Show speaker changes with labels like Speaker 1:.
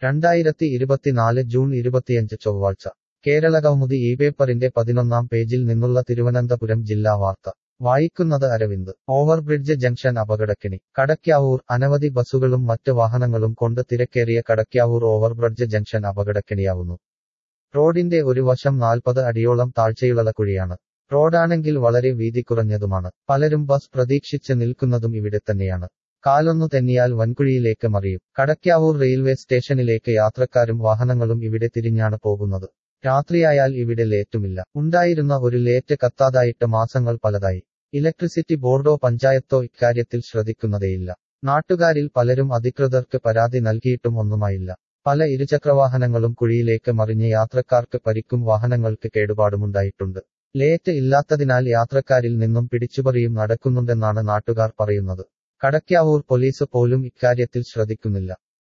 Speaker 1: 2024 June 25 ചൊവ്വാഴ്ച കേരളകൗമുദി പേപ്പറിന്റെ 11-ാം പേജിൽ നിന്നുള്ള തിരുവനന്തപുരം ജില്ലാ വാർത്ത വായിക്കുന്നത് അരവിന്ദ്. ഓവർബ്രിഡ്ജ് ജംഗ്ഷൻ അപകടക്കെണി. കടയ്ക്കാവൂർ. അനവധി ബസുകളും മറ്റ് വാഹനങ്ങളും കൊണ്ട് തിരക്കേറിയ കടയ്ക്കാവൂർ ഓവർബ്രിഡ്ജ് ജംഗ്ഷൻ അപകടക്കെണിയാവുന്നു. റോഡിന്റെ ഒരു വശം 40 അടിയോളം താഴ്ചയുള്ള കുഴിയാണ്. റോഡാണെങ്കിൽ വളരെ വീതി കുറഞ്ഞതുമാണ്. പലരും ബസ് പ്രതീക്ഷിച്ച് നിൽക്കുന്നതും ഇവിടെ തന്നെയാണ്. കാലൊന്നു തെന്നിയാൽ വൻകുഴിയിലേക്ക് മറിയും. കടയ്ക്കാവൂർ റെയിൽവേ സ്റ്റേഷനിലേക്ക് യാത്രക്കാരും വാഹനങ്ങളും ഇവിടെ തിരിഞ്ഞാണ് പോകുന്നത്. രാത്രിയായാൽ ഇവിടെ ലേറ്റുമില്ല. ഉണ്ടായിരുന്ന ഒരു ലേറ്റ് കത്താതായിട്ട് മാസങ്ങൾ പലതായി. ഇലക്ട്രിസിറ്റി ബോർഡോ പഞ്ചായത്തോ ഇക്കാര്യത്തിൽ ശ്രദ്ധിക്കുന്നതേയില്ല. നാട്ടുകാരിൽ പലരും അധികൃതർക്ക് പരാതി നൽകിയിട്ടും ഒന്നുമായില്ല. പല ഇരുചക്രവാഹനങ്ങളും കുഴിയിലേക്ക് മറിഞ്ഞ് യാത്രക്കാർക്ക് പരിക്കും വാഹനങ്ങൾക്ക് കേടുപാടുമുണ്ടായിട്ടുണ്ട്. ലേറ്റ് ഇല്ലാത്തതിനാൽ യാത്രക്കാരിൽ നിന്നും പിടിച്ചുപറിയും നടക്കുന്നുണ്ടെന്നാണ് നാട്ടുകാർ പറയുന്നത്. കടയ്ക്കാവൂർ പോലീസ് പോലും ഇക്കാര്യത്തിൽ ശ്രദ്ധിക്കുന്നില്ല.